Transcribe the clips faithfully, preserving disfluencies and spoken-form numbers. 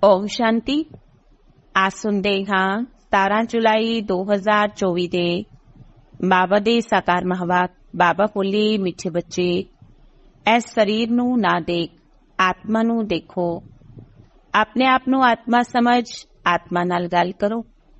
ਓਮ ਸ਼ਾਂਤੀ। ਆ ਸੁਣਦੇ ਹਾਂ ਸਤਾਰਾਂ ਜੁਲਾਈ ਦੋ ਹਜ਼ਾਰ ਚੌਵੀ ਦੇ ਬਾਬਾ ਦੇ ਸਾਕਾਰ ਮਹਾਵਾਕ। ਬਾਬਾ ਬੋਲੇ, ਮਿੱਠੇ ਬੱਚੇ, ਇਸ ਸਰੀਰ ਨੂੰ ਨਾ ਦੇਖ, ਆਤਮਾ ਨੂੰ ਦੇਖੋ। ਆਪਣੇ ਆਪ ਨੂੰ ਆਤਮਾ ਸਮਝ ਆਤਮਾ ਨਾਲ ਗੱਲ ਕਰੋ।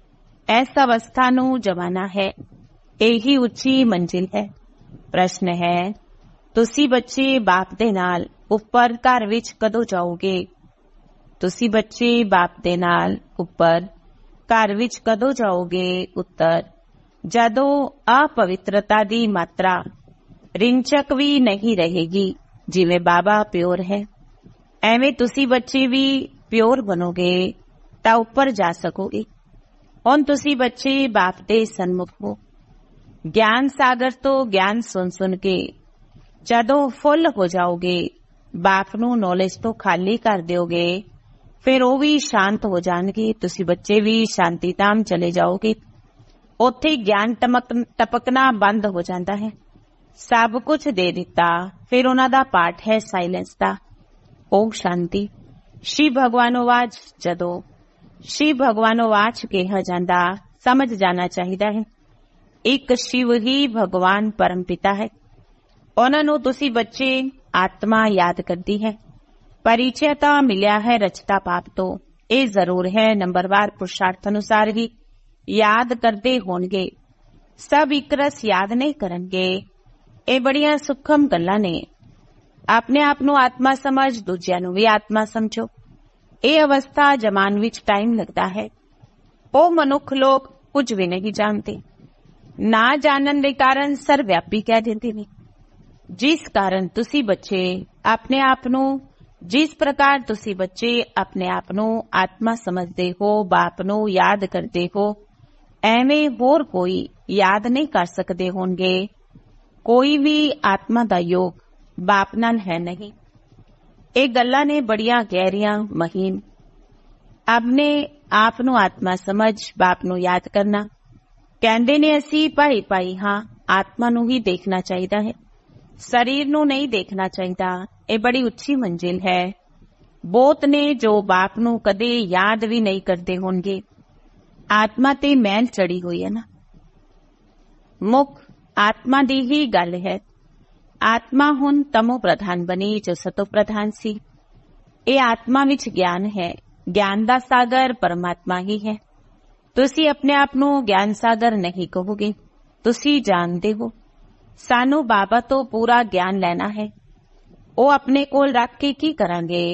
ਇਸ ਅਵਸਥਾ ਨੂੰ ਜਮਾਨਾ ਹੈ। ਇਹੀ ਉੱਚੀ ਮੰਜ਼ਿਲ ਹੈ। ਪ੍ਰਸ਼ਨ ਹੈ, ਤੁਸੀਂ ਬੱਚੇ ਬਾਪ ਦੇ ਨਾਲ ਉੱਪਰ ਘਰ ਵਿੱਚ ਕਦੋਂ ਜਾਓਗੇ? ਤੁਸੀਂ ਬੱਚੇ ਬਾਪ ਦੇ ਨਾਲ ਉੱਪਰ ਘਰ ਵਿੱਚ ਕਦੋਂ ਜਾਓਗੇ? ਉੱਤਰ, ਜਦੋਂ ਅਪਵਿੱਤਰਤਾ ਦੀ ਮਾਤਰਾ ਰਿੰਚਕ ਵੀ ਨਹੀਂ ਰਹੇਗੀ। ਜਿਵੇਂ ਬਾਬਾ ਪਿਓਰ ਹੈ, ਐਵੇਂ ਤੁਸੀਂ ਬੱਚੇ ਵੀ ਪਿਓਰ ਬਣੋਗੇ ਤਾਂ ਉੱਪਰ ਜਾ ਸਕੋਗੇ। ਹੁਣ ਤੁਸੀਂ ਬੱਚੇ ਬਾਪ ਦੇ ਸਨਮੁਖ ਹੋ। ਗਿਆਨ ਸਾਗਰ ਤੋਂ ਗਿਆਨ ਸੁਣ ਸੁਣ ਕੇ ਜਦੋਂ ਫੁੱਲ ਹੋ ਜਾਓਗੇ, ਬਾਪ ਨੂੰ ਨੌਲੇਜ ਤੋਂ ਖਾਲੀ ਕਰ ਦਿਓਗੇ, ਫਿਰ ਉਹ ਵੀ ਸ਼ਾਂਤ ਹੋ ਜਾਣਗੇ। ਤੁਸੀਂ ਬੱਚੇ ਵੀ ਸ਼ਾਂਤੀ ਧਾਮ ਚਲੇ ਜਾਓਗੇ। ਉੱਥੇ ਗਿਆਨ ਟਮਕ ਟਪਕਣਾ ਬੰਦ ਹੋ ਜਾਂਦਾ ਹੈ। ਸਭ ਕੁਝ ਦੇ ਦਿੱਤਾ। ਫਿਰ ਉਹਨਾਂ ਦਾ ਪਾਠ ਹੈ ਸਾਇਲੈਂਸ ਦਾ। ਓਮ ਸ਼ਾਂਤੀ। ਸ਼ਿਵ ਭਗਵਾਨੋਵਾਚ। ਜਦੋਂ ਸ਼ਿਵ ਭਗਵਾਨੋਵਾਚ ਕਿਹਾ ਜਾਂਦਾ, ਸਮਝ ਜਾਣਾ ਚਾਹੀਦਾ ਹੈ ਇੱਕ ਸ਼ਿਵ ਹੀ ਭਗਵਾਨ ਪਰਮ ਪਿਤਾ ਹੈ। ਉਹਨਾਂ ਨੂੰ ਤੁਸੀਂ ਬੱਚੇ ਆਤਮਾ ਯਾਦ ਕਰਦੀ ਹੈ। ਪਰਿਚੈ ਤਾਂ ਮਿਲਿਆ ਹੈ ਰਚਤਾ ਪਾਪ ਤੋਂ। ਇਹ ਜ਼ਰੂਰ ਹੈ ਨੰਬਰਵਾਰ ਪੁਰਸ਼ਾਰਥ ਅਨੁਸਾਰ ਹੀ ਯਾਦ ਕਰਦੇ ਹੋਣਗੇ। ਸਭ ਇੱਕ ਰਸ ਯਾਦ ਨਹੀਂ ਕਰਨਗੇ। ਇਹ ਬੜੀਆਂ ਸੂਖਮ ਗੱਲਾਂ ਨੇ। ਆਪਣੇ ਆਪ ਨੂੰ ਆਤਮਾ ਸਮਝ, ਦੂਜਿਆਂ ਨੂੰ ਵੀ ਆਤਮਾ ਸਮਝੋ। ਇਹ ਅਵਸਥਾ ਜਮਾਨ ਵਿੱਚ ਟਾਈਮ ਲੱਗਦਾ ਹੈ। ਉਹ ਮਨੁੱਖ ਲੋਕ ਕੁਝ ਵੀ ਨਹੀਂ ਜਾਣਦੇ। ਨਾ ਜਾਣਨ ਦੇ ਕਾਰਨ ਸਰਵਿਆਪੀ ਕਹਿ ਦਿੰਦੇ ਨੇ। ਜਿਸ ਕਾਰਨ ਤੁਸੀਂ ਬੱਚੇ ਆਪਣੇ ਆਪ ਨੂੰ, ਜਿਸ ਪ੍ਰਕਾਰ ਤੁਸੀਂ ਬੱਚੇ ਆਪਣੇ ਆਪ ਨੂੰ ਆਤਮਾ ਸਮਝਦੇ ਹੋ, ਬਾਪ ਨੂੰ ਯਾਦ ਕਰਦੇ ਹੋ, ਐਵੇਂ ਹੋਰ ਕੋਈ ਯਾਦ ਨਹੀਂ ਕਰ ਸਕਦੇ ਹੋਣਗੇ। ਕੋਈ ਵੀ ਆਤਮਾ ਦਾ ਯੋਗ ਬਾਪ ਨਾਲ ਹੈ ਨਹੀਂ। ਇਹ ਗੱਲਾਂ ਨੇ ਬੜੀਆਂ ਗਹਿਰੀਆਂ, ਮਹੀਨ। ਆਪਣੇ ਆਪ ਨੂੰ ਆਤਮਾ ਸਮਝ, ਬਾਪ ਨੂੰ ਯਾਦ ਕਰਨਾ। ਕਹਿੰਦੇ ਨੇ ਅਸੀਂ ਭਾਈ ਭਾਈ ਹਾਂ। ਆਤਮਾ ਨੂੰ ਹੀ ਦੇਖਣਾ ਚਾਹੀਦਾ ਹੈ, ਸਰੀਰ ਨੂੰ ਨਹੀਂ ਦੇਖਣਾ ਚਾਹੀਦਾ। ਇਹ ਬੜੀ ਉੱਚੀ ਮੰਜ਼ਿਲ ਹੈ। ਬਹੁਤ ਨੇ ਜੋ ਬਾਪ ਨੂੰ ਕਦੇ ਯਾਦ ਵੀ ਨਹੀਂ ਕਰਦੇ ਹੋਣਗੇ। ਆਤਮਾ ਤੇ ਮੈਲ ਚੜੀ ਹੋਈ ਹੈ ਨਾ। ਮੁੱਖ ਆਤਮਾ ਦੀ ਹੀ ਗੱਲ ਹੈ। ਆਤਮਾ ਹੁਣ ਤਮੋ ਪ੍ਰਧਾਨ ਬਣੀ ਜੋ ਸਤੋ ਪ੍ਰਧਾਨ ਸੀ। ਇਹ ਆਤਮਾ ਵਿੱਚ ਗਿਆਨ ਹੈ। ਗਿਆਨ ਦਾ ਸਾਗਰ ਪਰਮਾਤਮਾ ਹੀ ਹੈ। ਤੁਸੀਂ ਆਪਣੇ ਆਪ ਨੂੰ ਗਿਆਨ ਸਾਗਰ ਨਹੀਂ ਕਹੋਗੇ। ਤੁਸੀਂ ਜਾਣਦੇ ਹੋ ਸਾਨੂੰ ਬਾਬਾ ਤੋਂ ਪੂਰਾ ਗਿਆਨ ਲੈਣਾ ਹੈ। ਉਹ ਆਪਣੇ ਕੋਲ ਰੱਖ ਕੇ ਕੀ ਕਰਾਂਗੇ?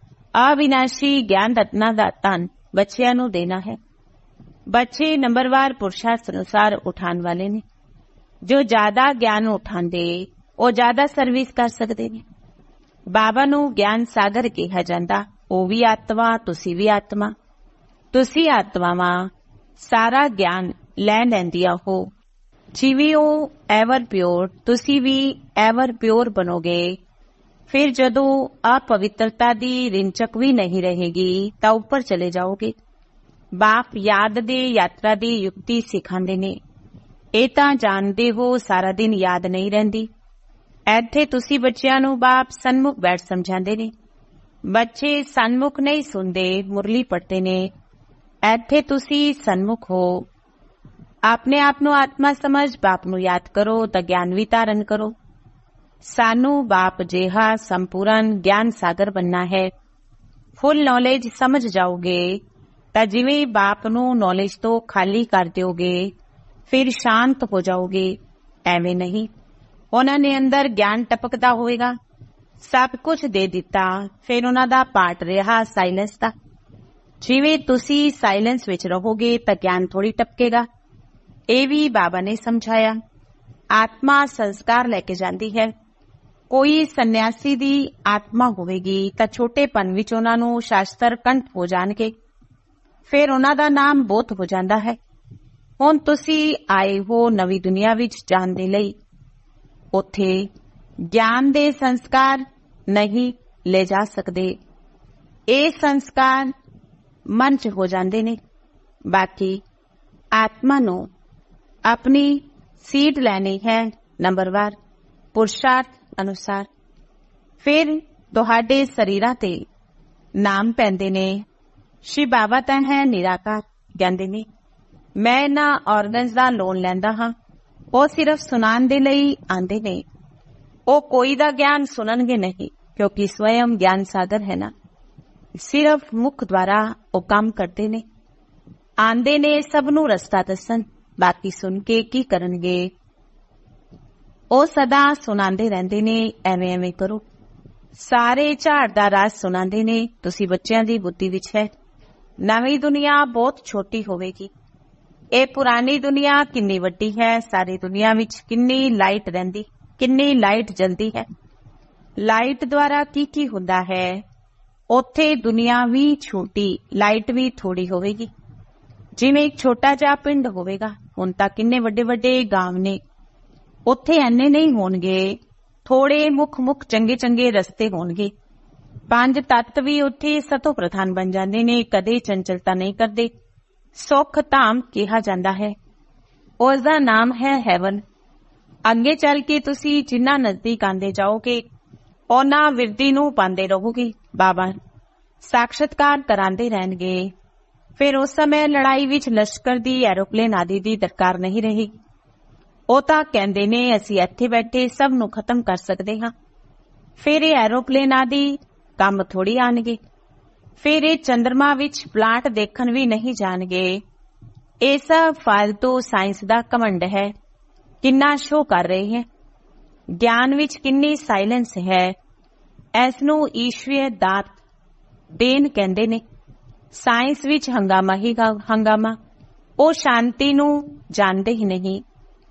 ਅਵਿਨਾਸ਼ੀ ਗਿਆਨ ਰਤਨਾ ਦਾ ਧਨ ਬੱਚਿਆਂ ਨੂੰ ਦੇਣਾ ਹੈ। ਬੱਚੇ ਨੰਬਰਵਾਰ ਪੁਰਸ਼ਾਰਥ ਅਨੁਸਾਰ ਉਠਾਉਣ ਵਾਲੇ ਨੇ। ਜੋ ਜ਼ਿਆਦਾ ਗਿਆਨ ਉਠਾਉਂਦੇ, ਉਹ ਜ਼ਿਆਦਾ ਸਰਵਿਸ ਕਰ ਸਕਦੇ ਨੇ। ਬਾਬਾ ਨੂੰ ਗਿਆਨ ਸਾਗਰ ਕਿਹਾ ਜਾਂਦਾ। ਉਹ ਵੀ ਆਤਮਾ, ਤੁਸੀਂ ਵੀ ਆਤਮਾ। ਤੁਸੀਂ ਆਤਮਾਵਾਂ ਸਾਰਾ ਗਿਆਨ ਲੈ ਲੈਂਦੀਆਂ ਹੋ। ਜਿਵੇਂ ਉਹ ਐਵਰ ਪਿਓਰ, ਤੁਸੀਂ ਵੀ ਐਵਰ ਪਿਓਰ ਬਣੋਗੇ। ਫਿਰ ਜਦੋਂ ਅਪਵਿੱਤਰਤਾ ਦੀ ਰਿੰਚਕ ਵੀ ਨਹੀਂ ਰਹੇਗੀ ਤਾਂ ਉੱਪਰ ਚਲੇ ਜਾਓਗੇ। ਬਾਪ ਯਾਦ ਦੇ ਯਾਤਰਾ ਦੀ ਯੁਕਤੀ ਸਿਖਾਉਂਦੇ ਨੇ। ਇਹ ਤਾਂ ਜਾਣਦੇ ਹੋ ਸਾਰਾ ਦਿਨ ਯਾਦ ਨਹੀਂ ਰਹਿੰਦੀ। ਇੱਥੇ ਤੁਸੀਂ ਬੱਚਿਆਂ ਨੂੰ ਬਾਪ ਸਨਮੁਖ ਬੈਠ ਸਮਝਾਉਂਦੇ ਨੇ। ਬੱਚੇ ਸਨਮੁਖ ਨਹੀਂ ਸੁਣਦੇ, ਮੁਰਲੀ ਪੜ੍ਹਦੇ ਨੇ। ਇੱਥੇ ਤੁਸੀਂ ਸਨਮੁਖ ਹੋ। ਆਪਣੇ ਆਪ ਨੂੰ ਆਤਮਾ ਸਮਝ, ਬਾਪ ਨੂੰ ਯਾਦ ਕਰੋ ਤਾਂ ਗਿਆਨ ਵੀ ਧਾਰਨ ਕਰੋ। ਸਾਨੂੰ ਬਾਪ ਜਿਹਾ ਸੰਪੂਰਨ ਗਿਆਨ ਸਾਗਰ ਬਣਨਾ ਹੈ। ਫੁੱਲ ਨੌਲੇਜ ਸਮਝ ਜਾਓਗੇ ਤਾਂ ਜਿਵੇਂ ਬਾਪ ਨੂੰ ਨੌਲੇਜ ਤੋਂ ਖਾਲੀ ਕਰ ਦਿਓਗੇ, ਫਿਰ ਸ਼ਾਂਤ ਹੋ ਜਾਓਗੇ। ਐਵੇਂ ਨਹੀਂ। ਉਹਨਾਂ ਨੇ ਅੰਦਰ ਗਿਆਨ ਟਪਕਦਾ ਹੋਵੇਗਾ। ਸਭ ਕੁਝ ਦੇ ਦਿੱਤਾ। ਫਿਰ ਉਹਨਾਂ ਦਾ ਪਾਠ ਰਿਹਾ ਸਾਇਲੈਂਸ ਦਾ। ਜਿਵੇਂ ਤੁਸੀਂ ਸਾਇਲੈਂਸ ਵਿੱਚ ਰਹੋਗੇ ਤਾਂ ਗਿਆਨ ਥੋੜੀ ਟਪਕੇਗਾ। ਇਹ ਵੀ ਬਾਬਾ ਨੇ ਸਮਝਾਇਆ। ਆਤਮਾ ਸੰਸਕਾਰ ਲੈ ਕੇ ਜਾਂਦੀ ਹੈ। ਕੋਈ ਸੰਨਿਆਸੀ ਦੀ ਆਤਮਾ ਹੋਵੇਗੀ ਤਾਂ ਛੋਟੇਪਨ ਵਿੱਚ ਉਹਨਾਂ ਨੂੰ ਸ਼ਾਸਤਰ ਕੰਠ ਹੋ ਜਾਣਗੇ। ਫਿਰ ਉਹਨਾਂ ਦਾ ਨਾਮ ਬੋਧ ਹੋ ਜਾਂਦਾ ਹੈ। ਹੁਣ ਤੁਸੀਂ ਆਏ ਹੋ ਨਵੀਂ ਦੁਨੀਆ ਵਿੱਚ ਜਾਣ ਦੇ ਲਈ। ਉੱਥੇ ਗਿਆਨ ਦੇ ਸੰਸਕਾਰ ਨਹੀਂ ਲੈ ਜਾ ਸਕਦੇ। ਇਹ ਸੰਸਕਾਰ ਮਨ 'ਚ ਹੋ ਜਾਂਦੇ ਨੇ। ਬਾਕੀ ਆਤਮਾ ਨੂੰ ਆਪਣੀ ਸੀਟ ਲੈਣੀ ਹੈ ਨੰਬਰਵਾਰ ਪੁਰਸ਼ਾਰਥ ਅਨੁਸਾਰ। ਫਿਰ ਤੁਹਾਡੇ ਸਰੀਰਾਂ ਤੇ ਨਾਮ ਪੈਂਦੇ ਨੇ। ਸ਼ਿਵ ਬਾਬਾ ਤਾਂ ਹੈ ਨਿਰਾਕਾਰ। ਕਹਿੰਦੇ ਨੇ ਮੈਂ ਇਹਨਾਂ ਆਰਗਨਸ ਦਾ ਲੋਨ ਲੈਂਦਾ ਹਾਂ। ਉਹ ਸਿਰਫ ਸੁਣਾਉਣ ਦੇ ਲਈ ਆਉਂਦੇ ਨੇ। ਉਹ ਕੋਈ ਦਾ ਗਿਆਨ ਸੁਣਨਗੇ ਨਹੀਂ, ਕਿਉਂਕਿ ਸਵਯੰ ਗਿਆਨ ਸਾਗਰ ਹੈ ਨਾ। ਸਿਰਫ ਮੁਖ ਦੁਆਰਾ ਉਹ ਕੰਮ ਕਰਦੇ ਨੇ। ਆਂਦੇ ਨੇ ਸਭ ਨੂੰ ਰਸਤਾ ਦੱਸਣ, ਬਾਕੀ ਸੁਣ ਕੇ ਕੀ ਕਰਨਗੇ। ਉਹ ਸਦਾ ਸੁਣਾਉਂਦੇ ਰਹਿੰਦੇ ਨੇ, ਐਵੇਂ ਐਵੇਂ ਕਰੋ। ਸਾਰੇ ਝਾੜ ਦਾ ਰਾਸ ਸੁਣਾਉਂਦੇ ਨੇ। ਤੁਸੀਂ ਬੱਚਿਆਂ ਦੀ ਬੁੱਧੀ ਵਿੱਚ ਹੈ। ਨਵੀਂ ਦੁਨੀਆ ਬਹੁਤ ਛੋਟੀ ਹੋਵੇਗੀ। ਇਹ ਪੁਰਾਣੀ ਦੁਨੀਆ ਕਿੰਨੀ ਵੱਡੀ ਹੈ। ਸਾਰੀ ਦੁਨੀਆ ਵਿੱਚ ਕਿੰਨੀ ਲਾਈਟ ਰਹਿੰਦੀ, ਕਿੰਨੀ ਲਾਈਟ ਜਲਦੀ ਹੈ। ਲਾਈਟ ਦੁਆਰਾ ਕੀ ਕੀ ਹੁੰਦਾ ਹੈ। ਉੱਥੇ ਦੁਨੀਆ ਵੀ ਛੋਟੀ, ਲਾਈਟ ਵੀ ਥੋੜੀ ਹੋਵੇਗੀ। ਜਿਵੇਂ ਇੱਕ ਛੋਟਾ ਜਿਹਾ ਪਿੰਡ ਹੋਵੇਗਾ। ਹੁਣ ਤਾਂ ਕਿੰਨੇ ਵੱਡੇ ਵੱਡੇ ਗਾਂਵ ਨੇ। ਉੱਥੇ ਐਨੇ ਨਹੀਂ ਹੋਣਗੇ। ਥੋੜੇ ਮੁੱਖ ਮੁੱਖ ਚੰਗੇ ਚੰਗੇ ਰਸਤੇ ਹੋਣਗੇ। ਪੰਜ ਤੱਤ ਵੀ ਉੱਥੇ ਸਤੋ ਪ੍ਰਧਾਨ ਬਣ ਜਾਂਦੇ ਨੇ। ਕਦੇ ਚੰਚਲਤਾ ਨਹੀਂ ਕਰਦੇ। ਸੁਖ ਧਾਮ ਕਿਹਾ ਜਾਂਦਾ ਹੈ। ਉਸ ਦਾ ਨਾਮ ਹੈ ਹੈਵਨ। ਅੱਗੇ ਚੱਲ ਕੇ ਤੁਸੀਂ ਜਿੰਨਾ ਨਜ਼ਦੀਕ ਆਉਂਦੇ ਜਾਓਗੇ, ਉਹਨਾਂ ਵਿਰਦੀ ਨੂੰ ਪਾਉਂਦੇ ਰਹੋਗੇ। ਬਾਬਾ ਸਾਖਸ਼ਾਤਕਾਰ ਕਰਾਉਂਦੇ ਰਹਿਣਗੇ। ਫਿਰ ਉਸ ਸਮੇਂ ਲੜਾਈ ਵਿੱਚ ਲਸ਼ਕਰ ਦੀ, ਐਰੋਪਲੇਨ ਆਦਿ ਦੀ ਦਰਕਾਰ ਨਹੀਂ ਰਹੇਗੀ। ਉਹ ਤਾਂ ਕਹਿੰਦੇ ਨੇ ਅਸੀਂ ਇੱਥੇ ਬੈਠੇ ਸਭ ਨੂੰ ਖਤਮ ਕਰ ਸਕਦੇ ਹਾਂ। ਫਿਰ ਇਹ ਐਰੋਪਲੇਨ ਆਦਿ ਕੰਮ ਥੋੜੀ ਆਣਗੇ। ਫਿਰ ਇਹ ਚੰਦਰਮਾ ਵਿੱਚ ਪਲਾਂਟ ਦੇਖਣ ਵੀ ਨਹੀਂ ਜਾਣਗੇ। ਇਹ ਸਭ ਫਾਲਤੂ ਸਾਇੰਸ ਦਾ ਘਮੰਡ ਹੈ। ਕਿੰਨਾ ਸ਼ੋਅ ਕਰ ਰਹੇ ਹੈ। ਗਿਆਨ ਵਿੱਚ ਕਿੰਨੀ ਸਾਇਲੈਂਸ ਹੈ। ਇਸ ਨੂੰ ਈਸ਼ਵਰੀ ਦਾਤ ਦੇਣ ਕਹਿੰਦੇ ਨੇ। ਸਾਇੰਸ ਵਿੱਚ ਹੰਗਾਮਾ ਹੀ ਹੰਗਾਮਾ। ਉਹ ਸ਼ਾਂਤੀ ਨੂੰ ਜਾਣਦੇ ਹੀ ਨਹੀਂ।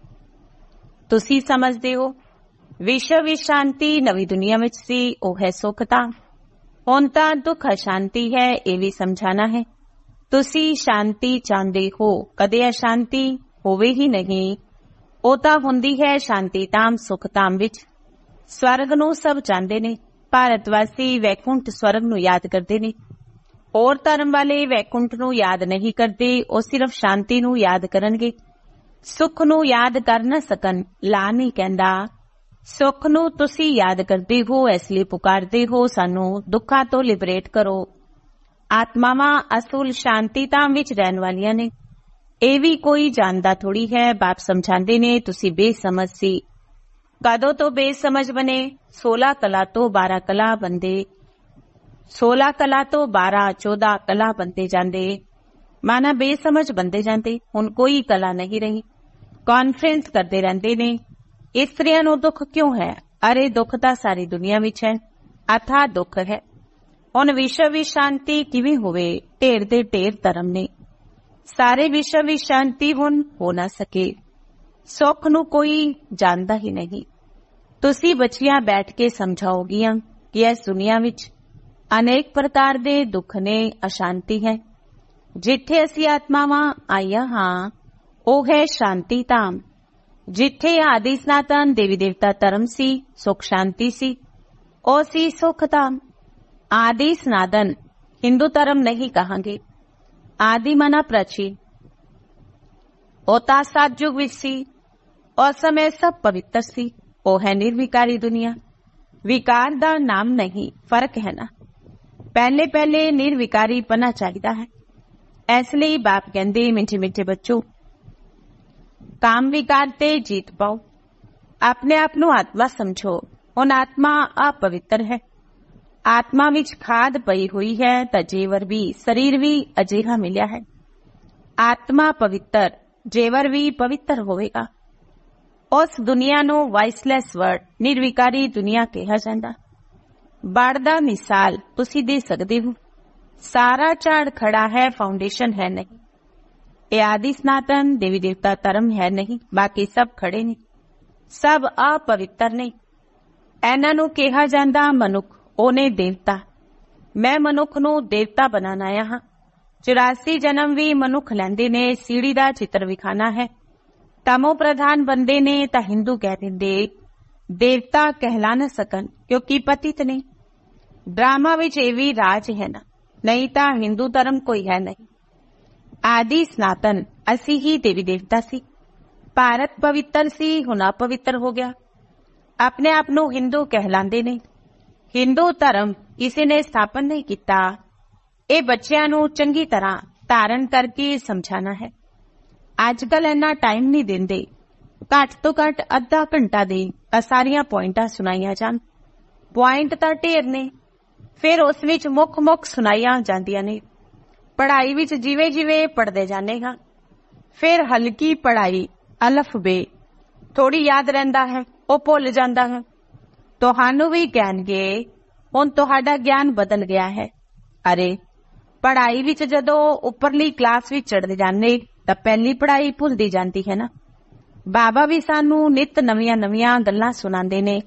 ਤੁਸੀਂ ਸਮਝਦੇ ਹੋ ਵਿਸ਼ਵ ਵਿੱਚ ਸ਼ਾਂਤੀ ਨਵੀਂ ਦੁਨੀਆ ਵਿੱਚ ਸੀ, ਉਹ ਹੈ ਸੁਖਤਾ। ਹੁਣ ਤਾਂ ਦੁੱਖ ਅਸ਼ਾਂਤੀ ਹੈ, ਇਹ ਵੀ ਸਮਝਾਣਾ ਹੈ। ਤੁਸੀਂ ਸ਼ਾਂਤੀ ਚਾਹੁੰਦੇ ਹੋ, ਕਦੇ ਅਸ਼ਾਂਤੀ ਹੋਵੇ ਹੀ ਨਹੀਂ। ਉਹ ਤਾਂ ਹੁੰਦੀ ਹੈ ਸ਼ਾਂਤੀ ਧਾਮ, ਸੁਖ ਧਾਮ ਵਿੱਚ। ਸਵਰਗ ਨੂੰ ਸਭ ਚਾਹੁੰਦੇ ਨੇ। ਭਾਰਤ ਵਾਸੀ ਵੈਕੁੰਠ ਸਵਰਗ ਨੂੰ ਯਾਦ ਕਰਦੇ ਨੇ। ਹੋਰ ਧਰਮ ਵਾਲੇ ਵੈਕੁੰਠ ਨੂੰ ਯਾਦ ਨਹੀਂ ਕਰਦੇ। ਉਹ ਸਿਰਫ ਸ਼ਾਂਤੀ ਨੂੰ ਯਾਦ ਕਰਨਗੇ। ਸੁੱਖ ਨੂੰ ਯਾਦ ਕਰ ਨਾ ਸਕਣ। ਲਾ ਨਹੀਂ ਕਹਿੰਦਾ। ਸੁੱਖ ਨੂੰ ਤੁਸੀਂ ਯਾਦ ਕਰਦੇ ਹੋ, ਇਸ ਲਈ ਪੁਕਾਰਦੇ ਹੋ ਸਾਨੂੰ ਦੁੱਖਾਂ ਤੋਂ ਲਿਬਰੇਟ ਕਰੋ। ਆਤਮਾਵਾਂ ਅਸਲ ਸ਼ਾਂਤੀ ਧਾਮ ਵਿੱਚ ਰਹਿਣ ਵਾਲੀਆਂ ਨੇ। ਇਹ ਵੀ ਕੋਈ ਜਾਣਦਾ ਥੋੜੀ ਹੈ। ਬਾਪ ਸਮਝਾਉਂਦੇ ਨੇ ਤੁਸੀਂ ਬੇਸਮਝ ਸੀ। ਕਦੋਂ ਤੋਂ ਬੇਸਮਝ ਬਣੇ। ਸੋਲਾਂ ਕਲਾ ਤੋਂ ਬਾਰਾਂ ਕਲਾ ਬੰਦੇ, ਸੋਲਾਂ ਕਲਾ ਤੋਂ ਬਾਰਾਂ ਚੌਦਾਂ ਕਲਾ ਬੰਦੇ ਜਾਂਦੇ। ਮਾਨਾ ਬੇਸਮਝ ਬੰਦੇ ਜਾਂਦੇ। ਹੁਣ ਕੋਈ ਕਲਾ ਨਹੀਂ ਰਹੀ। ਕਾਨਫਰੰਸ ਕਰਦੇ ਰਹਿੰਦੇ ਨੇ। ਇਸਤਰੀਆਂ ਨੂੰ ਦੁੱਖ ਕਿਉਂ ਹੈ। ਅਰੇ ਦੁੱਖ ਤਾਂ ਸਾਰੀ ਦੁਨੀਆ ਵਿੱਚ ਹੈ। ਅਥਾ ਦੁੱਖ ਹੈ। ਹੁਣ ਵਿਸ਼ਵ ਵਿੱਚ ਸ਼ਾਂਤੀ ਕਿਵੇਂ ਹੋਵੇ। ਢੇਰ ਦੇ ਢੇਰ ਧਰਮ ਨੇ। ਸਾਰੇ ਵਿਸ਼ਵ ਵਿੱਚ ਸ਼ਾਂਤੀ ਹੁਣ ਹੋ ਨਾ ਸਕੇ। ਸੁੱਖ ਨੂੰ ਕੋਈ ਜਾਣਦਾ ਹੀ ਨਹੀਂ। ਤੁਸੀਂ ਬੱਚੀਆਂ ਬੈਠ ਕੇ ਸਮਝਾਓਗੀਆਂ ਕਿ ਇਸ ਦੁਨੀਆ ਵਿੱਚ ਅਨੇਕ ਪ੍ਰਕਾਰ ਦੇ ਦੁੱਖ ਨੇ, ਅਸ਼ਾਂਤੀ ਹੈ। ਜਿੱਥੇ ਅਸੀਂ ਆਤਮਾਵਾਂ ਆਈਆਂ ਹਾਂ, ਉਹ ਹੈ ਸ਼ਾਂਤੀ ਧਾਮ। ਜਿੱਥੇ ਆਦਿ ਸਨਾਤਨ ਦੇਵੀ ਦੇਵਤਾ ਧਰਮ ਸੀ, ਸੁਖ ਸ਼ਾਂਤੀ ਸੀ, ਉਹ ਸੀ ਸੁਖ ਧਾਮ। ਆਦਿ ਸਨਾਤਨ ਹਿੰਦੂ ਧਰਮ ਨਹੀਂ ਕਹਾਂਗੇ। ਆਦਿ ਮਨਾ ਪ੍ਰਾਚੀਨ। ਉਹ ਤਾਂ ਸਤਯੁਗ ਵਿੱਚ ਸੀ। ਉਸ ਸਮੇਂ ਸਭ ਪਵਿੱਤਰ ਸੀ। ਉਹ ਹੈ ਨਿਰਵਿਕਾਰੀ ਦੁਨੀਆ। ਵਿਕਾਰ ਦਾ ਨਾਮ ਨਹੀਂ, ਫਰਕ ਹੈ ਨਾ। ਪਹਿਲੇ ਪਹਿਲੇ ਨਿਰਵਿਕਾਰੀ ਪਨਾ ਚਾਹੀਦਾ ਹੈ। ਇਸ ਲਈ ਬਾਪ ਕਹਿੰਦੇ ਮਿੱਠੇ ਮਿੱਠੇ ਬੱਚੋ, ਕਾਮ ਵਿਕਾਰ ਤੇ ਜੀਤ ਪਾਓ। ਆਪਣੇ ਆਪ ਨੂੰ ਆਤਮਾ ਸਮਝੋ। ਹੁਣ ਆਤਮਾ ਅਪਵਿੱਤਰ ਹੈ। ਆਤਮਾ ਵਿੱਚ ਖਾਦ ਪਈ ਹੋਈ ਹੈ ਤਾਂ ਜੇਵਰ ਵੀ, ਸਰੀਰ ਵੀ ਅਜਿਹਾ ਮਿਲਿਆ ਹੈ। ਆਤਮਾ ਪਵਿੱਤਰ, ਜੇਵਰ ਵੀ ਪਵਿੱਤਰ ਹੋਵੇਗਾ। ਉਸ ਦੁਨੀਆ ਨੂੰ ਵਾਇਸਲੈਸ ਵਰਡ, ਨਿਰਵਿਕਾਰੀ ਦੁਨੀਆ ਕਿਹਾ ਜਾਂਦਾ। ਬਾੜ ਦਾ ਮਿਸਾਲ ਤੁਸੀਂ ਦੇ ਸਕਦੇ ਹੋ। ਸਾਰਾ ਝਾੜ ਖੜਾ ਹੈ, ਫਾਊਂਡੇਸ਼ਨ ਹੈ ਨਹੀਂ। ਇਹ ਆਦਿ ਸਨਾਤਨ ਦੇਵੀ ਦੇਵਤਾ ਧਰਮ ਹੈ ਨਹੀਂ। ਬਾਕੀ ਸਭ ਖੜੇ ਨੇ, ਸਭ ਅਪਵਿੱਤਰ ਨੇ। ਇਹਨਾਂ ਨੂੰ ਕਿਹਾ ਜਾਂਦਾ ਮਨੁੱਖ, ਉਹਨੇ ਦੇਵਤਾ। ਮੈਂ ਮਨੁੱਖ ਨੂੰ ਦੇਵਤਾ ਬਣਾਉਣ ਆਇਆ ਹਾਂ। ਚੁਰਾਸੀ ਜਨਮ ਵੀ ਮਨੁੱਖ ਲੈਂਦੇ ਨੇ। ਸੀੜੀ ਦਾ ਚਿੱਤਰ ਵਿਖਾਣਾ ਹੈ। ਤਮੋ ਪ੍ਰਧਾਨ ਬੰਦੇ ਨੇ ਤਾਂ ਹਿੰਦੂ ਕਹਿ ਦਿੰਦੇ, ਦੇਵਤਾ ਕਹਿਲਾ ਨਾ ਸਕਣ ਕਿਉਂਕਿ ਪਤਿਤ ਨੇ। ਡਰਾਮਾ ਵਿੱਚ ਇਹ ਵੀ ਰਾਜ ਹੈ ਨਾ, ਨਹੀਂ ਤਾਂ ਹਿੰਦੂ ਧਰਮ ਕੋਈ ਹੈ ਨਹੀਂ। ਆਦਿ ਸਨਾਤਨ ਅਸੀਂ ਹੀ ਦੇਵੀ ਦੇਵਤਾ ਸੀ। ਭਾਰਤ ਪਵਿੱਤਰ ਸੀ, ਹੁਣ ਅਪਵਿੱਤਰ ਹੋ ਗਿਆ। ਆਪਣੇ ਆਪ ਨੂੰ ਹਿੰਦੂ ਕਹਿਲਾਂਦੇ ਨੇ। ਹਿੰਦੂ ਧਰਮ ਕਿਸੇ ਨੇ ਸਥਾਪਨ ਨਹੀਂ ਕੀਤਾ। ਇਹ ਬੱਚਿਆਂ ਨੂੰ ਚੰਗੀ ਤਰ੍ਹਾਂ ਧਾਰਨ ਕਰਕੇ ਸਮਝਾਣਾ ਹੈ। ਅੱਜ ਕੱਲ ਇੰਨਾ ਟਾਈਮ ਨਹੀਂ ਦਿੰਦੇ, ਘੱਟ ਤੋਂ ਘੱਟ ਅੱਧਾ ਘੰਟਾ ਦੇ ਆ ਸਾਰੀਆਂ ਪੁਆਇੰਟਾਂ ਸੁਣਾਈਆਂ ਜਾਣ। ਪੁਆਇੰਟ ਤਾਂ ਢੇਰ ਨੇ, ਫਿਰ ਉਸ ਵਿੱਚ ਮੁੱਖ ਮੁੱਖ ਸੁਣਾਈਆਂ ਜਾਂਦੀਆਂ ਨੇ। ਪੜ੍ਹਾਈ ਵਿੱਚ ਜਿਵੇਂ ਜਿਵੇਂ ਪੜ੍ਹਦੇ ਜਾਂਦੇ ਹਾਂ, ਫਿਰ ਹਲਕੀ ਪੜ੍ਹਾਈ ਅਲਫ ਬੇ ਥੋੜੀ ਯਾਦ ਰਹਿੰਦਾ ਹੈ, ਉਹ ਭੁੱਲ ਜਾਂਦਾ ਹੈ। ਤੁਹਾਨੂੰ ਵੀ ਕਹਿਣਗੇ ਹੁਣ ਤੁਹਾਡਾ ਗਿਆਨ ਬਦਲ ਗਿਆ ਹੈ। ਅਰੇ ਪੜ੍ਹਾਈ ਵਿੱਚ ਜਦੋਂ ਉੱਪਰਲੀ ਕਲਾਸ ਵਿੱਚ ਚੜ੍ਹਦੇ ਜਾਂਦੇ ਤਾਂ ਪਹਿਲੀ ਪੜ੍ਹਾਈ ਭੁੱਲਦੀ ਜਾਂਦੀ ਹੈ ਨਾ। ਬਾਬਾ ਵੀ ਸਾਨੂੰ ਨਿਤ ਨਵੀਆਂ ਨਵੀਆਂ ਗੱਲਾਂ ਸੁਣਾਉਂਦੇ ਨੇ।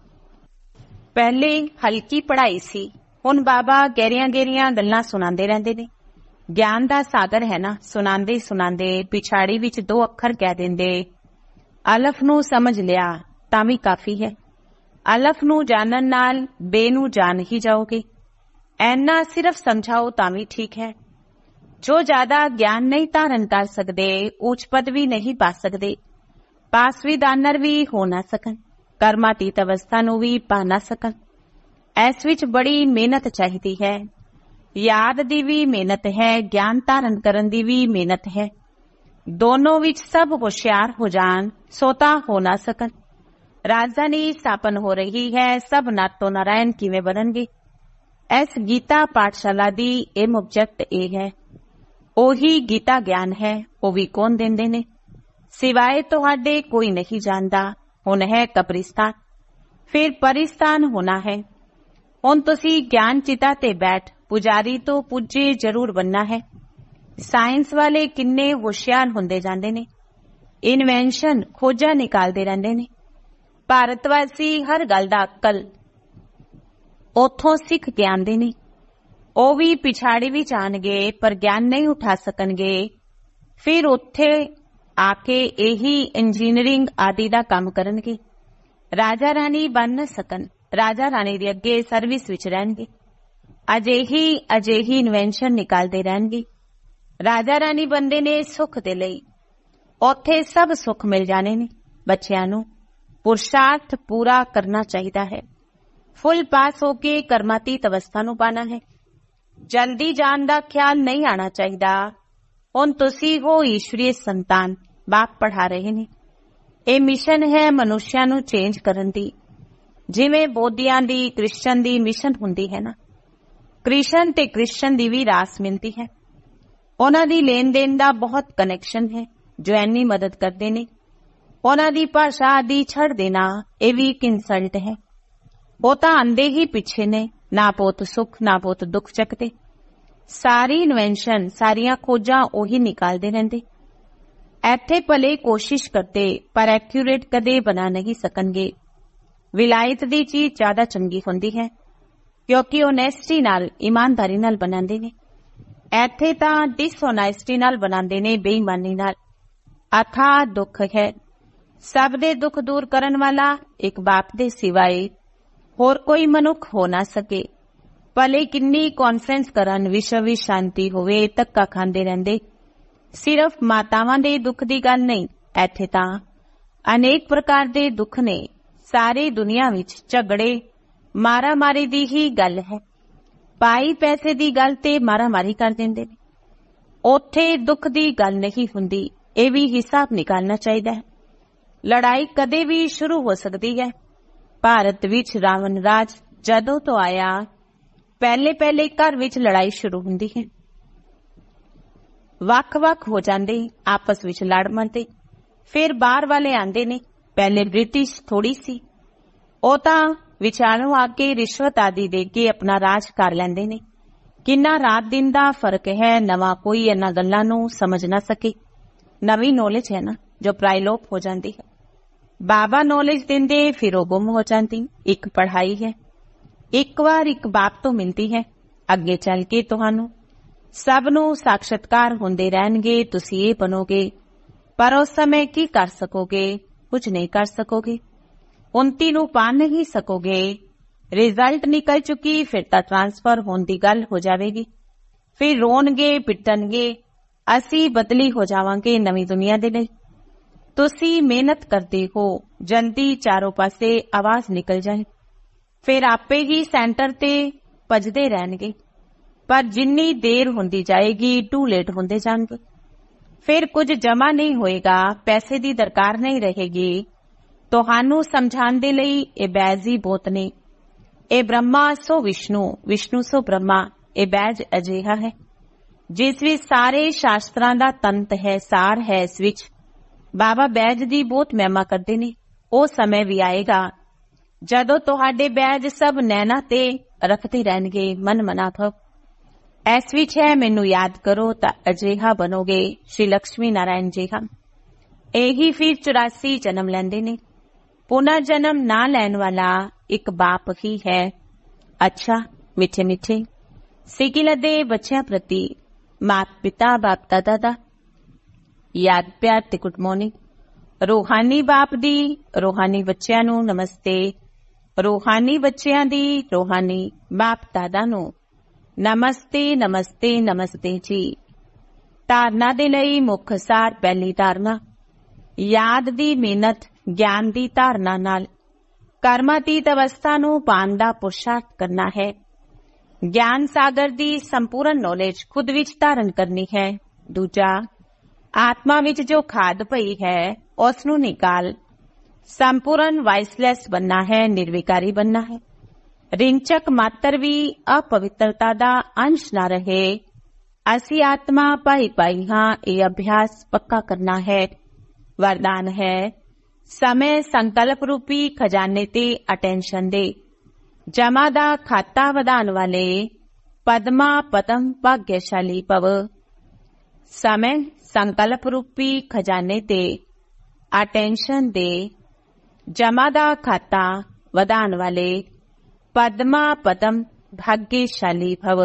ਪਹਿਲੇ ਹਲਕੀ ਪੜ੍ਹਾਈ ਸੀ, ਹੁਣ ਬਾਬਾ ਗਹਿਰੀਆਂ ਗਹਿਰੀਆਂ ਗੱਲਾਂ ਸੁਣਾਉਂਦੇ ਰਹਿੰਦੇ ਨੇ। ਗਿਆਨ ਦਾ ਸਾਗਰ ਹੈ ਨਾ, ਸੁਣਾਉਂਦੇ ਸੁਣਾਉਂਦੇ ਪਿਛਾੜੀ ਵਿੱਚ ਦੋ ਅੱਖਰ ਕਹਿ ਦਿੰਦੇ। ਅਲਫ ਨੂੰ ਸਮਝ ਲਿਆ ਤਾਂ ਵੀ ਕਾਫੀ ਹੈ। ਅਲਫ ਨੂੰ ਜਾਣਨ ਨਾਲ ਬੇ ਨੂੰ ਜਾਣ ਹੀ ਜਾਓਗੇ। ਐਨਾ ਸਿਰਫ ਸਮਝਾਓ ਤਾਂ ਵੀ ਠੀਕ ਹੈ। ਜੋ ਜ਼ਿਆਦਾ ਗਿਆਨ ਨਹੀਂ ਧਾਰਨ ਕਰ ਸਕਦੇ, ਉੱਚ ਪਦ ਵੀ ਨਹੀਂ ਪਾ ਸਕਦੇ, ਪਾਸਵੀਦਾਨਰ ਵੀ ਹੋ ਨਾ ਸਕਣ, ਕਰਮਾਤੀਤ ਅਵਸਥਾ ਨੂੰ ਵੀ ਪਾ ਨਾ ਸਕਣ। ਇਸ ਵਿੱਚ ਬੜੀ ਮਿਹਨਤ ਚਾਹੀਦੀ ਹੈ। ਯਾਦ ਦੀ ਵੀ ਮਿਹਨਤ ਹੈ, ਗਿਆਨ ਧਾਰਨ ਕਰਨ ਦੀ ਵੀ ਮਿਹਨਤ ਹੈ। ਦੋਨੋਂ ਵਿੱਚ ਸਭ ਹੁਸ਼ਿਆਰ ਹੋ ਜਾਣ ਸੋ ਤਾਂ ਹੋ ਨਾ ਸਕਣ। ਰਾਜਧਾਨੀ ਸਥਾਪਨ ਹੋ ਰਹੀ ਹੈ, ਸਭ ਨਾਤੋ ਨਾਰਾਇਣ ਕਿਵੇਂ ਬਣਨਗੇ? ਇਸ ਗੀਤਾ ਪਾਠਸ਼ਾਲਾ ਦੀ ਏਮ ਆਬਜੈਕਟ ਇਹ ਹੈ। ਉਹੀ ਗੀਤਾ ਗਿਆਨ ਹੈ, ਉਹ ਵੀ ਕੌਣ ਦਿੰਦੇ ਨੇ? ਸਿਵਾਏ ਤੁਹਾਡੇ ਕੋਈ ਨਹੀਂ ਜਾਣਦਾ। ਹੁਣ ਹੈ ਕਬਰਿਸਤਾਨ, ਫਿਰ ਪਰਿਸਤਾਨ ਹੋਣਾ ਹੈ। ਹੁਣ ਤੁਸੀਂ ਗਿਆਨ ਚਿਤਾ ਤੇ ਬੈਠ ਪੁਜਾਰੀ ਤੋਂ ਪੁੱਜੇ ਜ਼ਰੂਰ ਬਣਨਾ ਹੈ। ਸਾਇੰਸ ਵਾਲੇ ਕਿੰਨੇ ਹੁਸ਼ਿਆਰ ਹੁੰਦੇ ਜਾਂਦੇ ਨੇ, ਇਨਵੈਂਸ਼ਨ ਖੋਜਾਂ ਨਿਕਾਲਦੇ ਰਹਿੰਦੇ ਨੇ। ਭਾਰਤ ਵਾਸੀ ਹਰ ਗੱਲ ਦਾ ਅਕਲ ਉੱਥੋਂ ਸਿੱਖ ਕੇ ਆਉਂਦੇ ਨੇ। ਉਹ ਵੀ ਪਿਛਾੜੀ ਵਿੱਚ ਆਉਣਗੇ ਪਰ ਗਿਆਨ ਨਹੀਂ ਉਠਾ ਸਕਣਗੇ। ਫਿਰ ਉੱਥੇ ਆ ਕੇ ਇਹੀ ਇੰਜੀਨੀਅਰਿੰਗ ਆਦਿ ਦਾ ਕੰਮ ਕਰਨਗੇ। ਰਾਜਾ ਰਾਣੀ ਬਣ ਨਾ ਸਕਣ, ਰਾਜਾ ਰਾਣੀ ਦੇ ਅੱਗੇ ਸਰਵਿਸ ਵਿੱਚ ਰਹਿਣਗੇ। ਅਜਿਹੀ ਅਜਿਹੀ ਇਨਵੈਂਸ਼ਨ ਨਿਕਾਲਦੇ ਰਹਿਣਗੇ। ਰਾਜਾ ਰਾਣੀ ਬੰਦੇ ਨੇ ਸੁੱਖ ਦੇ ਲਈ, ਉੱਥੇ ਸਭ ਸੁੱਖ ਮਿਲ ਜਾਣੇ ਨੇ। ਬੱਚਿਆਂ ਨੂੰ ਪੁਰਸ਼ਾਰਥ ਪੂਰਾ ਕਰਨਾ ਚਾਹੀਦਾ ਹੈ। ਫੁੱਲ ਪਾਸ ਹੋ ਕੇ ਕਰਮਾਤੀਤ ਅਵਸਥਾ ਨੂੰ ਪਾਣਾ ਹੈ। ਜਲਦੀ ਜਾਣ ਦਾ ਖਿਆਲ ਨਹੀਂ ਆਣਾ ਚਾਹੀਦਾ। ਹੁਣ ਤੁਸੀਂ ਹੋ ਈਸ਼ਵਰੀ ਸੰਤਾਨ, ਬਾਪ ਪੜ੍ਹਾ ਰਹੇ ਨੇ। ਇਹ ਮਿਸ਼ਨ ਹੈ ਮਨੁੱਖਿਆਂ ਨੂੰ ਚੇਂਜ ਕਰਨ ਦੀ, ਜਿਵੇਂ ਬੋਧੀਆਂ ਦੀ ਕ੍ਰਿਸ਼ਨ ਦੀ ਮਿਸ਼ਨ ਹੁੰਦੀ ਹੈ ਨਾ। ਕ੍ਰਿਸ਼ਨ ਤੇ ਕ੍ਰਿਸ਼ਨ ਦੀ ਵੀ ਰਾਸ ਮਿਲਦੀ ਹੈ। ਉਹਨਾਂ ਦੀ ਲੈਣ ਦੇਣ ਦਾ ਬਹੁਤ ਕਨੈਕਸ਼ਨ ਹੈ ਜੋ ਐਨੀ ਮਦਦ ਕਰਦੇ ਨੇ। ਉਹਨਾਂ ਦੀ ਭਾਸ਼ਾ ਆਦਿ ਛੱਡ ਦੇਣਾ ਇਹ ਵੀ ਇੱਕ ਇਨਸਲਟ ਹੈ। ਉਹ ਤਾਂ ਆਂਦੇ ਹੀ ਪਿੱਛੇ ਨੇ, ਨਾ ਬਹੁਤ ਸੁੱਖ ਨਾ ਬਹੁਤ ਦੁੱਖ ਚੱਕਦੇ। ਸਾਰੀ ਇਨਵੈਂਸ਼ਨ, ਸਾਰੀਆਂ ਖੋਜਾਂ ਉਹੀ ਨਿਕਾਲਦੇ ਰਹਿੰਦੇ। ਇੱਥੇ ਭਲੇ ਕੋਸ਼ਿਸ਼ ਕਰਦੇ ਪਰ ਐਕਿਊਰੇਟ ਕਦੇ ਬਣਾ ਨਹੀਂ ਸਕਣਗੇ। ਵਿਲਾਇਤ ਦੀ ਚੀਜ਼ ਜ਼ਿਆਦਾ ਚੰਗੀ ਹੁੰਦੀ ਹੈ ਕਿਉਂਕਿ ਓਨੈਸਟੀ ਨਾਲ, ਇਮਾਨਦਾਰੀ ਨਾਲ ਬਣਾਉਂਦੇ ਨੇ। ਇੱਥੇ ਤਾਂ ਡਿਸਓਨੈਸਟੀ ਨਾਲ ਬਣਾਉਂਦੇ ਨੇ, ਬੇਈਮਾਨੀ ਨਾਲ। ਅਥਾਹ ਦੁੱਖ ਹੈ। ਸਭ ਦੇ ਦੁੱਖ ਦੂਰ ਕਰਨ ਵਾਲਾ ਇੱਕ ਬਾਪ ਦੇ ਸਿਵਾਏ ਹੋਰ ਕੋਈ ਮਨੁੱਖ ਹੋ ਨਾ ਸਕੇ। ਭਲੇ ਕਿੰਨੀ ਕਾਨਫਰੰਸ ਕਰਨ, ਵਿਸ਼ਵ ਵਿੱਚ ਸ਼ਾਂਤੀ ਹੋਵੇ, ਧੱਕਾ ਖਾਂਦੇ ਰਹਿੰਦੇ। ਸਿਰਫ ਮਾਤਾਵਾਂ ਦੇ ਦੁੱਖ ਦੀ ਗੱਲ ਨਹੀਂ, ਇੱਥੇ ਤਾਂ ਅਨੇਕ ਪ੍ਰਕਾਰ ਦੇ ਦੁੱਖ ਨੇ। ਸਾਰੀ ਦੁਨੀਆ ਵਿੱਚ ਝਗੜੇ, ਮਾਰਾਮਾਰੀ ਦੀ ਹੀ ਗੱਲ ਹੈ। ਪਾਈ ਪੈਸੇ ਦੀ ਗੱਲ ਤੇ ਮਾਰਾਮਾਰੀ ਕਰ ਦਿੰਦੇ ਨੇ। ਉੱਥੇ ਦੁੱਖ ਦੀ ਗੱਲ ਨਹੀਂ ਹੁੰਦੀ। ਇਹ ਵੀ ਹਿਸਾਬ ਨਿਕਾਲਣਾ ਚਾਹੀਦਾ ਹੈ। ਲੜਾਈ ਕਦੇ ਵੀ ਸ਼ੁਰੂ ਹੋ ਸਕਦੀ ਹੈ। ਭਾਰਤ ਵਿੱਚ ਰਾਵਣ ਰਾਜ ਜਦੋਂ ਤੋਂ ਆਇਆ, ਪਹਿਲੇ ਪਹਿਲੇ ਘਰ ਵਿੱਚ ਲੜਾਈ ਸ਼ੁਰੂ ਹੁੰਦੀ ਹੈ। ਵੱਖ-ਵੱਖ ਹੋ ਜਾਂਦੇ, ਆਪਸ ਵਿੱਚ ਲੜ ਮਰਦੇ। ਫਿਰ ਬਾਹਰ ਵਾਲੇ ਆਂਦੇ ਨੇ। ਪਹਿਲੇ ਬ੍ਰਿਟਿਸ਼ ਥੋੜੀ ਸੀ, ਉਹ ਤਾਂ ਵਿਚਾਲੋਂ ਆ ਕੇ ਰਿਸ਼ਵਤ ਆਦਿ ਦੇ ਕੇ ਆਪਣਾ ਰਾਜ ਕਰ ਲੈਂਦੇ ਨੇ। ਕਿੰਨਾ ਰਾਤ ਦਿਨ ਦਾ ਫਰਕ ਹੈ। ਨਵਾਂ ਕੋਈ ਇਹਨਾਂ ਗੱਲਾਂ ਨੂੰ ਸਮਝ ਨਾ ਸਕੇ। ਨਵੀਂ ਨੌਲੇਜ ਹੈ ਨਾ ਜੋ ਪ੍ਰਾਇਲੋਪ ਹੋ ਜਾਂਦੀ ਹੈ। ਬਾਬਾ ਨੌਲੇਜ ਦਿੰਦੇ, ਫਿਰ ਉਹ ਗੁੰਮ ਹੋ ਜਾਂਦੀ। ਇੱਕ ਪੜ੍ਹਾਈ ਹੈ, ਇੱਕ ਵਾਰ ਇੱਕ ਬਾਪ ਤੋਂ ਮਿਲਦੀ ਹੈ। ਅੱਗੇ ਚੱਲ ਕੇ ਤੁਹਾਨੂੰ ਸਭ ਨੂੰ ਸਾਖਸ਼ਾਤਕਾਰ ਹੁੰਦੇ ਰਹਿਣਗੇ। ਤੁਸੀਂ ਇਹ ਬਣੋਗੇ, ਪਰ ਉਸ ਸਮੇਂ ਕੀ ਕਰ ਸਕੋਗੇ? ਕੁਝ ਨਹੀਂ ਕਰ ਸਕੋਗੇ। ਉੱਨਤੀ ਨੂੰ ਪਾ ਨਹੀਂ ਸਕੋਗੇ। ਰਿਜ਼ਲਟ ਨਿਕਲ ਚੁੱਕੀ, ਫਿਰ ਤਾਂ ਟ੍ਰਾਂਸਫਰ ਹੋਣ ਦੀ ਗੱਲ ਹੋ ਜਾਵੇਗੀ। ਫਿਰ ਰੋਣਗੇ, ਪਿੱਟਣਗੇ। ਅਸੀਂ ਬਦਲੀ ਹੋ ਜਾਵਾਂਗੇ ਨਵੀਂ ਦੁਨੀਆ ਦੇ ਲਈ। ਤੁਸੀਂ ਮਿਹਨਤ ਕਰਦੇ ਹੋ, ਜਲਦੀ ਚਾਰੋਂ ਪਾਸੇ ਆਵਾਜ਼ ਨਿਕਲ ਜਾਏ। ਫਿਰ ਆਪੇ ਹੀ ਸੈਂਟਰ ਤੇ ਭਜਦੇ ਰਹਿਣਗੇ। पर जिन्नी देर होंदी जाएगी टू लेट होंदे जाणगे। फिर कुछ जमा नहीं होएगा, पैसे की दरकार नहीं रहेगी। तुहानू समझाने दे लई ये बैज ही बहुत ने। ये ब्रह्मा सो विष्णु, विष्णु सो ब्रह्मा। ये बैज अजिहा है जिस विच सारे शास्त्रां दा तंत है, सार है। इस विच बाबा बैज दी बहुत महिमा करते ने। वो समय भी आएगा जदों तुहाडे बैज सब नैना ते रखते रहणगे मन मनाभव। ऐस विच है मैनू याद करो तां अजिहा बनोगे श्री लक्ष्मी नारायण जी हम। यही फिर चौरासी जन्म लैंदे ने। पुनः जन्म ना लैण वाला एक बाप ही है। अच्छा मिठे मिठे सिकिल दे बच्चों प्रति माता पिता बाप दादा दा याद प्यार ते गुड मॉर्निंग। रूहानी बाप दी रूहानी बच्चों नू नमस्ते। रूहानी बच्चों दी रूहानी बाप दादा नू नमस्ते नमस्ते नमस्ते जी। धारना दे लई मुख सार पहली धारना याद दी मेहनत ज्ञान दी धारना नाल कर्मातीत अवस्था नू पाण दा पुरुषार्थ करना है। ज्ञान सागर दी संपूर्ण नॉलेज खुद विच धारण करनी है। दूजा आत्मा विच जो खाद पई है उसनू निकाल संपूर्ण वाइसलैस बनना है, निर्विकारी बनना है। रिंचक मात्र भी अपवित्रता दा अंश ना रहे। असी आत्मा पाई पाई हाँ, ये अभ्यास पक्का करना है। वरदान है समय संकल्प रूपी खजाने ते अटेंशन दे। जमा दा खाता वधान वाले पद्मा पदम भाग्यशाली भव। समय संकल्प रूपी खजाने ते अटेंशन दे। जमा दा खाता वधान वाले पद्मा पदम भाग्यशाली भव।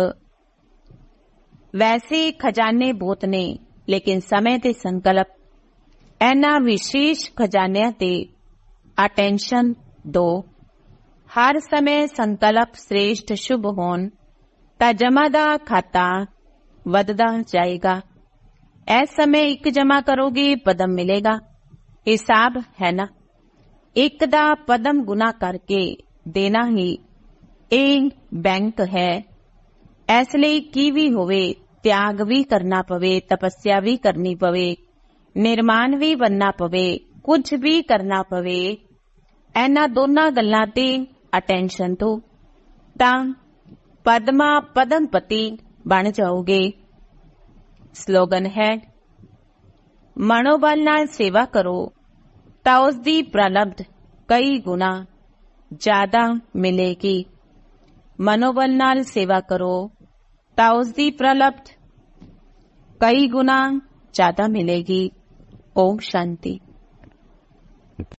वैसे खजाने बहुत ने लेकिन समय ते संकल्प इन्हां विशेष खजानिਆਂ ते अटेंशन दो। हर समय संकल्प श्रेष्ठ शुभ होन तां जमा दा खाता वधदा जाएगा। इस समय एक जमा करोगे पदम मिलेगा। हिसाब है ना, एक दा पदम गुना करके देना ही एक बैंक है। इसलिए की भी होवे त्याग भी करना पवे, तपस्या भी करनी पवे, निर्माण भी बनना पवे, कुछ भी करना पवे। इन्हां दोनों गल्लां ते अटेंशन दो तां पद्मा पदमपति बन जाओगे। स्लोगन है मनोबल नाल सेवा करो तां उसदी प्रलब्ध कई गुना ज्यादा मिलेगी। मनोबल नाल सेवा करो तां उसदी प्रलब्ध कई गुना ज्यादा मिलेगी। ओम शांति।